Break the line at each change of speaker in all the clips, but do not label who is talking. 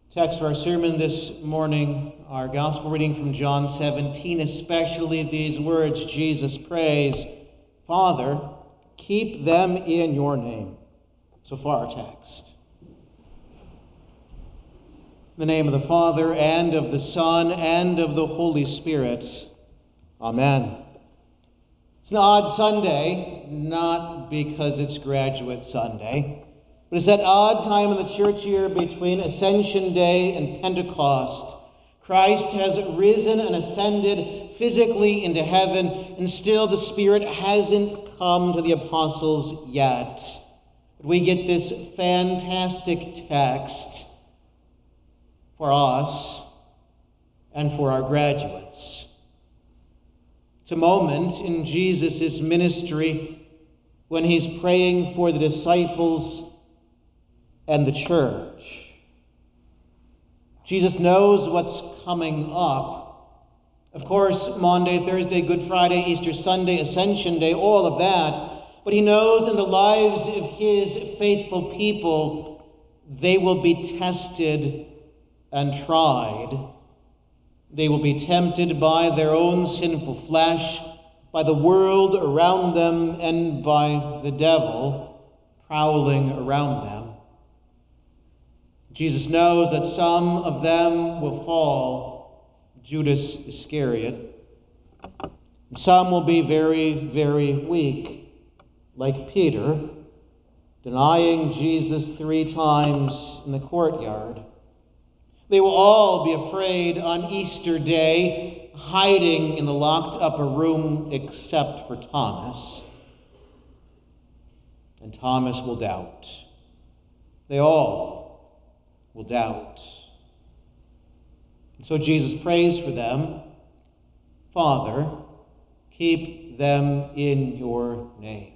Text for our sermon this morning, our gospel reading from John 17, especially these words Jesus prays, "Father, keep them in your name." So far our text. In the name of the Father, and of the Son, and of the Holy Spirit. Amen. It's an odd Sunday, not because it's Graduate Sunday, but it's that odd time in the church year between Ascension Day and Pentecost. Christ has risen and ascended physically into heaven, and still the Spirit hasn't come to the apostles yet. But we get this fantastic text for us and for our graduates. It's a moment in Jesus' ministry when he's praying for the disciples and the church. Jesus knows what's coming up. Of course, Maundy, Thursday, Good Friday, Easter Sunday, Ascension Day, all of that. But he knows in the lives of his faithful people, they will be tested and tried. They will be tempted by their own sinful flesh, by the world around them, and by the devil prowling around them. Jesus knows that some of them will fall, Judas Iscariot. Some will be very, very weak, like Peter, denying Jesus 3 times in the courtyard. They will all be afraid on Easter Day, hiding in the locked upper room, except for Thomas. And Thomas will doubt. They all will doubt. And so Jesus prays for them, "Father, keep them in your name."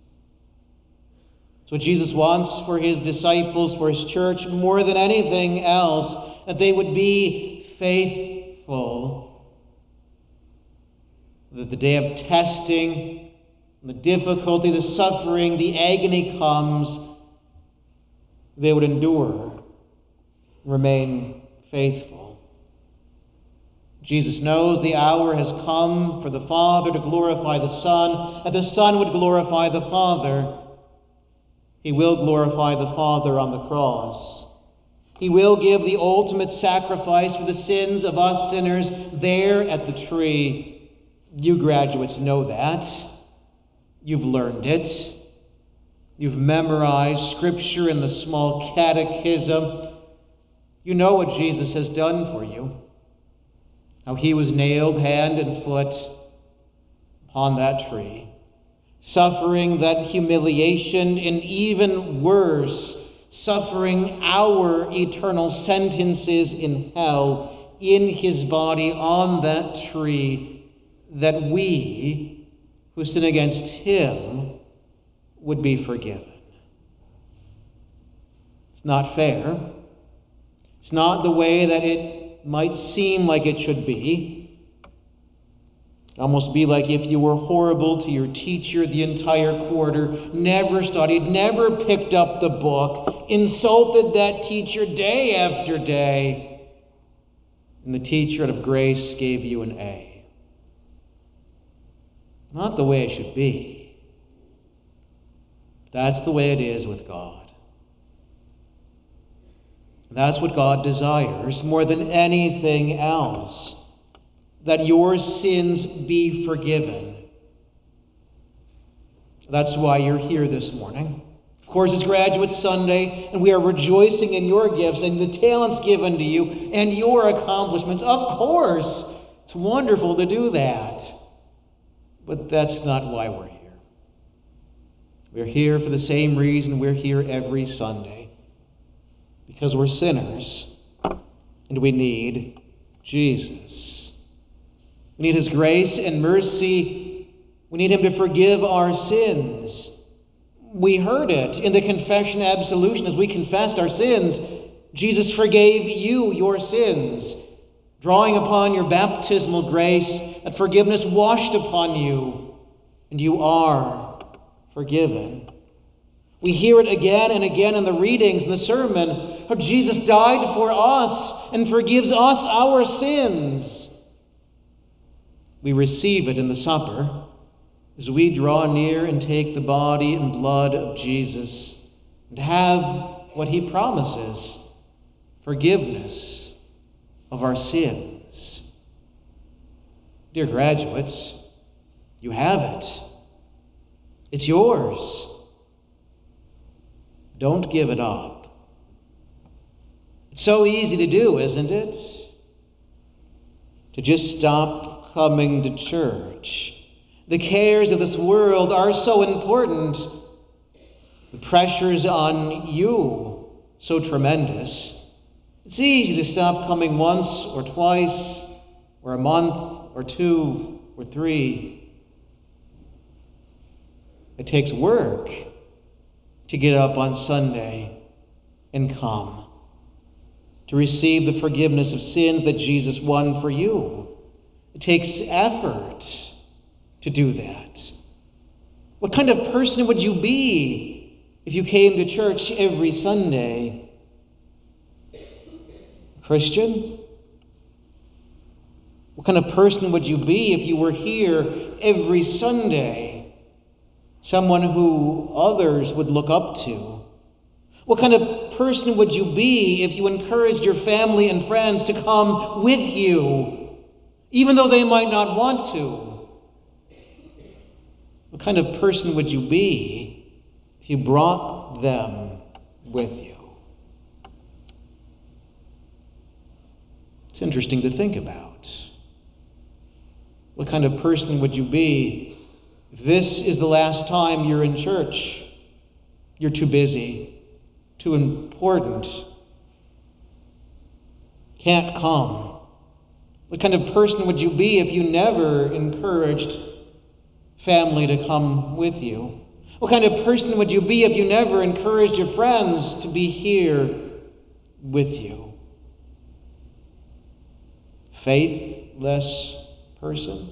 So Jesus wants for his disciples, for his church, more than anything else, that they would be faithful. That the day of testing, the difficulty, the suffering, the agony comes, they would endure, remain faithful. Jesus knows the hour has come for the Father to glorify the Son, that the Son would glorify the Father. He will glorify the Father on the cross. He will give the ultimate sacrifice for the sins of us sinners there at the tree. You graduates know that. You've learned it. You've memorized Scripture in the small catechism. You know what Jesus has done for you. How he was nailed hand and foot upon that tree, suffering that humiliation, and even worse, suffering our eternal sentences in hell in his body on that tree, that we who sin against him would be forgiven. It's not fair. It's not the way that it might seem like it should be. It'd almost be like if you were horrible to your teacher the entire quarter, never studied, never picked up the book, insulted that teacher day after day, and the teacher out of grace gave you an A. Not the way it should be. That's the way it is with God. That's what God desires more than anything else, that your sins be forgiven. That's why you're here this morning. Of course, it's Graduate Sunday, and we are rejoicing in your gifts and the talents given to you and your accomplishments. Of course, it's wonderful to do that. But that's not why we're here. We're here for the same reason we're here every Sunday. Because we're sinners, and we need Jesus. We need his grace and mercy. We need him to forgive our sins. We heard it in the confession absolution as we confessed our sins. Jesus forgave you your sins, drawing upon your baptismal grace, that forgiveness washed upon you, and you are forgiven. We hear it again and again in the readings, in the sermon. how Jesus died for us and forgives us our sins. We receive it in the supper as we draw near and take the body and blood of Jesus and have what he promises, forgiveness of our sins. Dear graduates, you have it. It's yours. Don't give it up. It's so easy to do, isn't it? To just stop coming to church. The cares of this world are so important. The pressures on you so tremendous. It's easy to stop coming once or twice or a month or 2 or 3. It takes work to get up on Sunday and come, to receive the forgiveness of sins that Jesus won for you. It takes effort to do that. What kind of person would you be if you came to church every Sunday? Christian? What kind of person would you be if you were here every Sunday? Someone who others would look up to? What kind of person would you be if you encouraged your family and friends to come with you, even though they might not want to? What kind of person would you be if you brought them with you? It's interesting to think about. What kind of person would you be if this is the last time you're in church? You're too busy, too important, can't come. What kind of person would you be if you never encouraged family to come with you? What kind of person would you be if you never encouraged your friends to be here with you? Faithless person?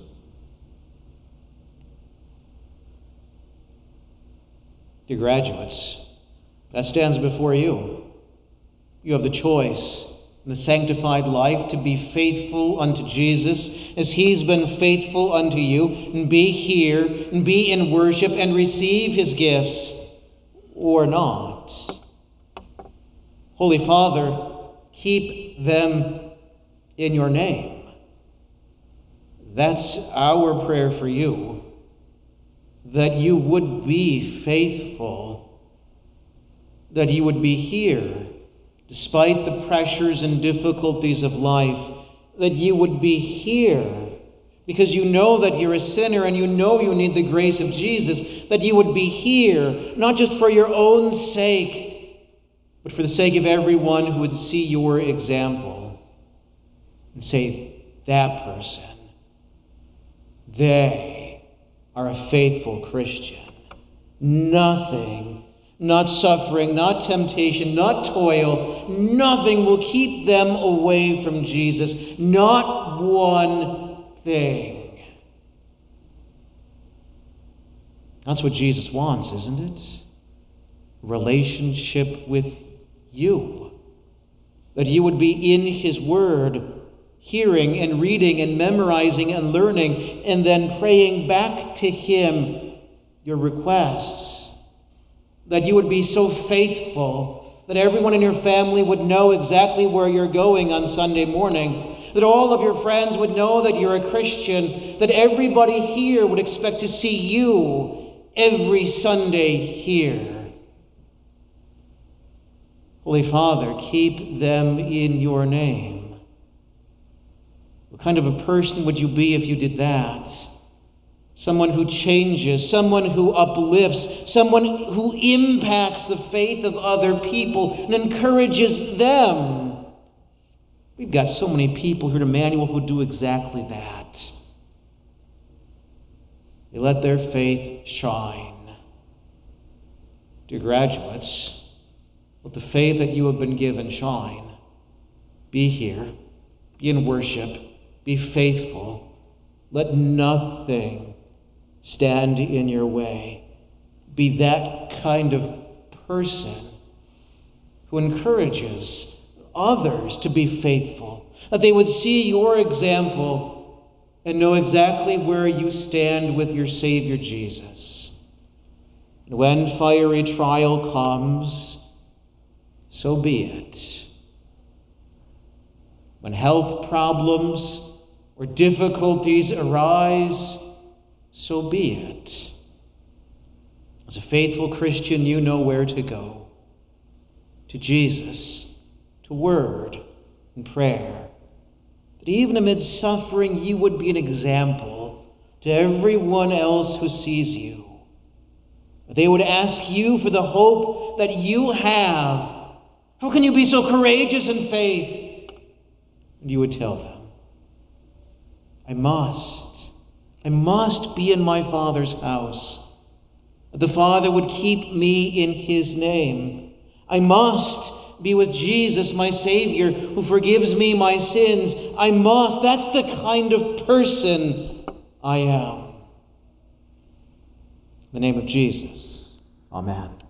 Dear graduates, that stands before you. You have the choice in the sanctified life to be faithful unto Jesus as he's been faithful unto you, and be here and be in worship and receive his gifts, or not. Holy Father, keep them in your name. That's our prayer for you, that you would be faithful, that you would be here despite the pressures and difficulties of life, that you would be here because you know that you're a sinner and you know you need the grace of Jesus, that you would be here not just for your own sake, but for the sake of everyone who would see your example and say, that person, they are a faithful Christian. Nothing, not suffering, not temptation, not toil, nothing will keep them away from Jesus. Not one thing. That's what Jesus wants, isn't it? Relationship with you. That you would be in his word, hearing and reading and memorizing and learning, and then praying back to him your requests. That you would be so faithful that everyone in your family would know exactly where you're going on Sunday morning. That all of your friends would know that you're a Christian. That everybody here would expect to see you every Sunday here. Holy Father, keep them in your name. What kind of a person would you be if you did that? Someone who changes, someone who uplifts, someone who impacts the faith of other people and encourages them. We've got so many people here at Emmanuel who do exactly that. They let their faith shine. Dear graduates, let the faith that you have been given shine. Be here, be in worship, be faithful. Let nothing stand in your way. Be that kind of person who encourages others to be faithful, that they would see your example and know exactly where you stand with your Savior Jesus. And when fiery trial comes, so be it. When health problems or difficulties arise, so be it. As a faithful Christian, you know where to go. To Jesus, to word and prayer. That even amid suffering, you would be an example to everyone else who sees you. They would ask you for the hope that you have. How can you be so courageous in faith? And you would tell them, I must be in my Father's house. That the Father would keep me in his name. I must be with Jesus, my Savior, who forgives me my sins. I must. That's the kind of person I am. In the name of Jesus, amen.